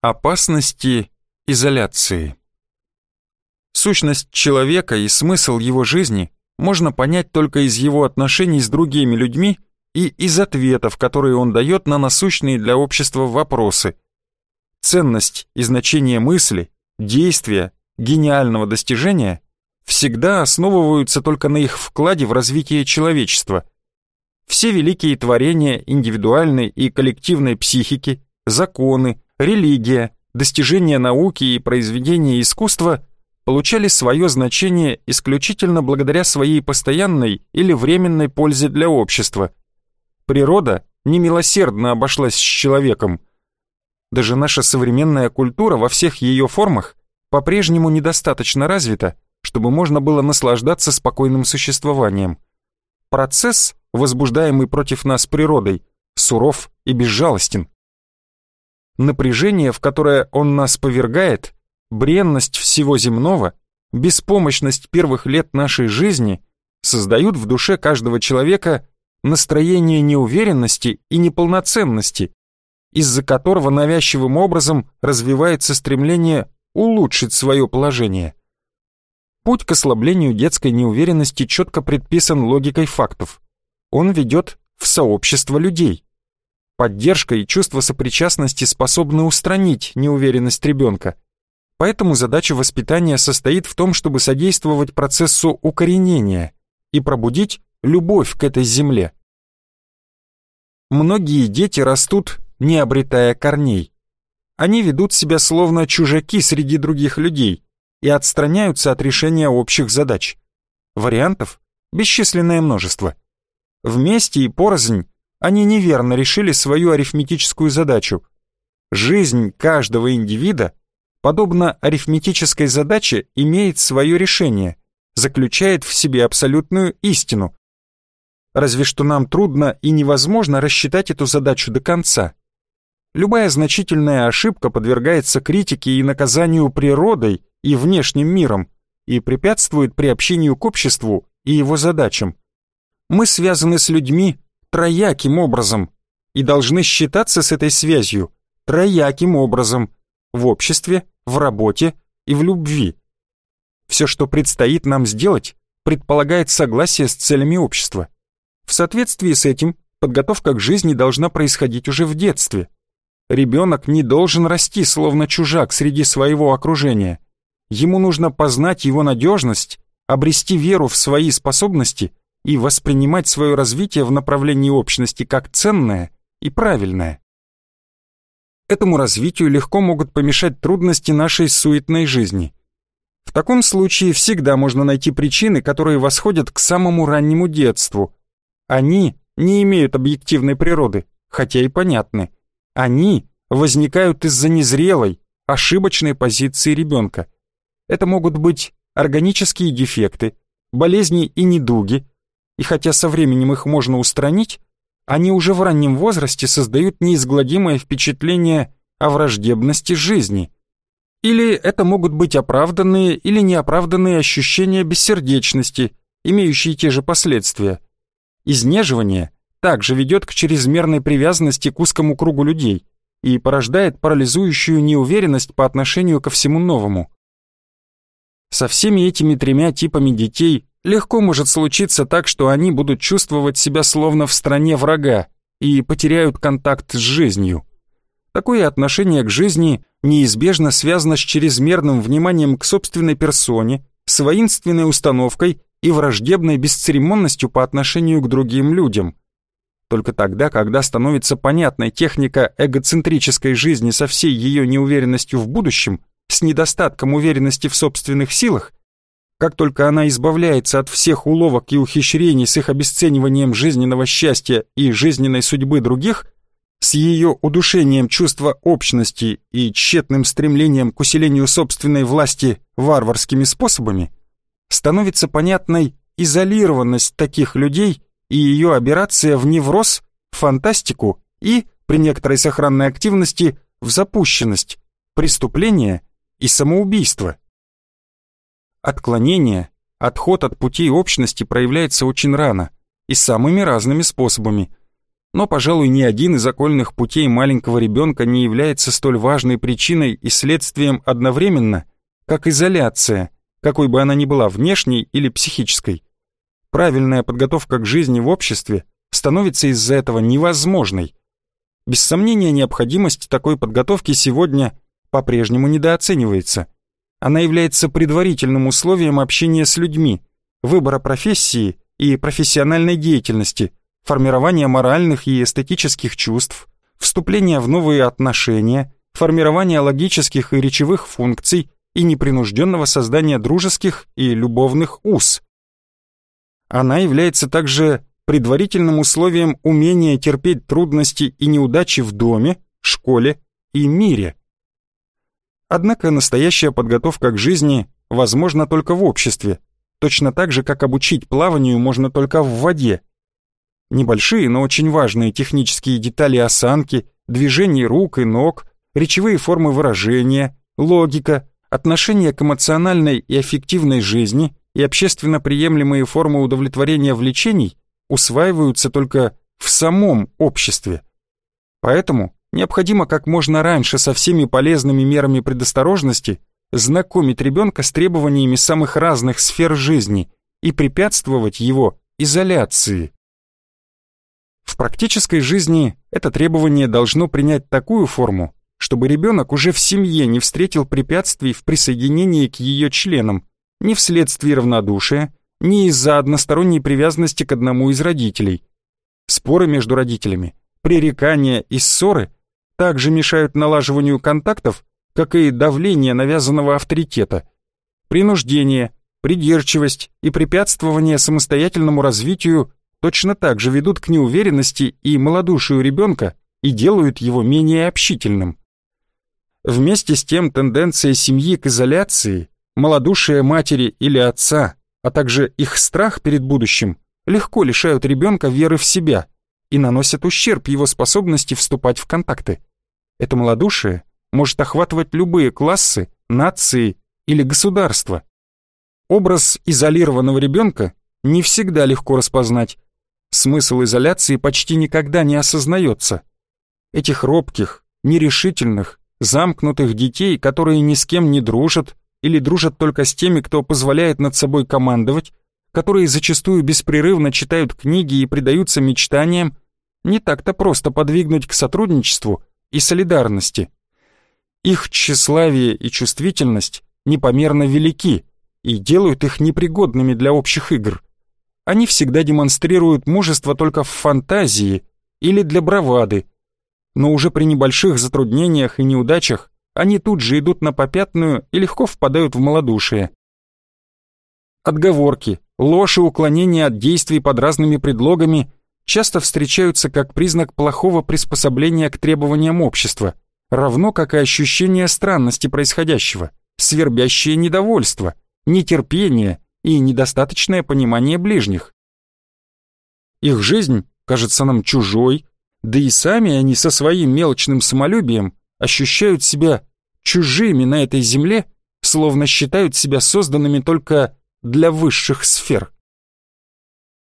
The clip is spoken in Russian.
Опасности изоляции. Сущность человека и смысл его жизни можно понять только из его отношений с другими людьми и из ответов, которые он дает на насущные для общества вопросы. Ценность и значение мысли, действия, гениального достижения всегда основываются только на их вкладе в развитие человечества. Все великие творения индивидуальной и коллективной психики, законы, религия, достижения науки и произведения искусства получали свое значение исключительно благодаря своей постоянной или временной пользе для общества. Природа немилосердно обошлась с человеком. Даже наша современная культура во всех ее формах по-прежнему недостаточно развита, чтобы можно было наслаждаться спокойным существованием. Процесс, возбуждаемый против нас природой, суров и безжалостен. Напряжение, в которое он нас повергает, бренность всего земного, беспомощность первых лет нашей жизни создают в душе каждого человека настроение неуверенности и неполноценности, из-за которого навязчивым образом развивается стремление улучшить свое положение. Путь к ослаблению детской неуверенности четко предписан логикой фактов. Он ведет в сообщество людей. Поддержка и чувство сопричастности способны устранить неуверенность ребенка. Поэтому задача воспитания состоит в том, чтобы содействовать процессу укоренения и пробудить любовь к этой земле. Многие дети растут, не обретая корней. Они ведут себя словно чужаки среди других людей и отстраняются от решения общих задач. Вариантов бесчисленное множество. Вместе и порознь они неверно решили свою арифметическую задачу. Жизнь каждого индивида, подобно арифметической задаче, имеет свое решение, заключает в себе абсолютную истину. Разве что нам трудно и невозможно рассчитать эту задачу до конца. Любая значительная ошибка подвергается критике и наказанию природой и внешним миром и препятствует приобщению к обществу и его задачам. Мы связаны с людьми трояким образом и должны считаться с этой связью трояким образом в обществе, в работе и в любви. Все, что предстоит нам сделать, предполагает согласие с целями общества. В соответствии с этим подготовка к жизни должна происходить уже в детстве. Ребенок не должен расти словно чужак среди своего окружения. Ему нужно познать его надежность, обрести веру в свои способности и воспринимать свое развитие в направлении общности как ценное и правильное. Этому развитию легко могут помешать трудности нашей суетной жизни. В таком случае всегда можно найти причины, которые восходят к самому раннему детству. Они не имеют объективной природы, хотя и понятны. Они возникают из-за незрелой, ошибочной позиции ребенка. Это могут быть органические дефекты, болезни и недуги, и хотя со временем их можно устранить, они уже в раннем возрасте создают неизгладимое впечатление о враждебности жизни. Или это могут быть оправданные или неоправданные ощущения бессердечности, имеющие те же последствия. Изнеживание также ведет к чрезмерной привязанности к узкому кругу людей и порождает парализующую неуверенность по отношению ко всему новому. Со всеми этими тремя типами детей легко может случиться так, что они будут чувствовать себя словно в стране врага и потеряют контакт с жизнью. Такое отношение к жизни неизбежно связано с чрезмерным вниманием к собственной персоне, с воинственной установкой и враждебной бесцеремонностью по отношению к другим людям. Только тогда, когда становится понятной техника эгоцентрической жизни со всей ее неуверенностью в будущем, с недостатком уверенности в собственных силах, как только она избавляется от всех уловок и ухищрений с их обесцениванием жизненного счастья и жизненной судьбы других, с ее удушением чувства общности и тщетным стремлением к усилению собственной власти варварскими способами, становится понятной изолированность таких людей и ее аберрация в невроз, фантастику и, при некоторой сохранной активности, в запущенность, преступление и самоубийство. Отклонение, отход от путей общности проявляется очень рано и самыми разными способами. Но, пожалуй, ни один из окольных путей маленького ребенка не является столь важной причиной и следствием одновременно, как изоляция, какой бы она ни была, внешней или психической. Правильная подготовка к жизни в обществе становится из-за этого невозможной. Без сомнения, необходимость такой подготовки сегодня по-прежнему недооценивается. Она является предварительным условием общения с людьми, выбора профессии и профессиональной деятельности, формирования моральных и эстетических чувств, вступления в новые отношения, формирования логических и речевых функций и непринужденного создания дружеских и любовных уз. Она является также предварительным условием умения терпеть трудности и неудачи в доме, школе и мире. Однако настоящая подготовка к жизни возможна только в обществе, точно так же, как обучить плаванию можно только в воде. Небольшие, но очень важные технические детали осанки, движений рук и ног, речевые формы выражения, логика, отношение к эмоциональной и аффективной жизни и общественно приемлемые формы удовлетворения влечений усваиваются только в самом обществе. Поэтому необходимо как можно раньше со всеми полезными мерами предосторожности знакомить ребенка с требованиями самых разных сфер жизни и препятствовать его изоляции. В практической жизни это требование должно принять такую форму, чтобы ребенок уже в семье не встретил препятствий в присоединении к ее членам, ни вследствие равнодушия, ни из-за односторонней привязанности к одному из родителей. Споры между родителями, пререкания и ссоры также мешают налаживанию контактов, как и давление навязанного авторитета, принуждение, придирчивость и препятствование самостоятельному развитию точно так же ведут к неуверенности и малодушию ребенка и делают его менее общительным. Вместе с тем тенденция семьи к изоляции, малодушие матери или отца, а также их страх перед будущим легко лишают ребенка веры в себя и наносят ущерб его способности вступать в контакты. Это малодушие может охватывать любые классы, нации или государства. Образ изолированного ребенка не всегда легко распознать. Смысл изоляции почти никогда не осознается. Этих робких, нерешительных, замкнутых детей, которые ни с кем не дружат или дружат только с теми, кто позволяет над собой командовать, которые зачастую беспрерывно читают книги и предаются мечтаниям, не так-то просто подвигнуть к сотрудничеству и солидарности. Их тщеславие и чувствительность непомерно велики и делают их непригодными для общих игр. Они всегда демонстрируют мужество только в фантазии или для бравады, но уже при небольших затруднениях и неудачах они тут же идут на попятную и легко впадают в малодушие. Отговорки, ложь и уклонение от действий под разными предлогами часто встречаются как признак плохого приспособления к требованиям общества, равно как и ощущение странности происходящего, свербящее недовольство, нетерпение и недостаточное понимание ближних. Их жизнь кажется нам чужой, да и сами они со своим мелочным самолюбием ощущают себя чужими на этой земле, словно считают себя созданными только для высших сфер.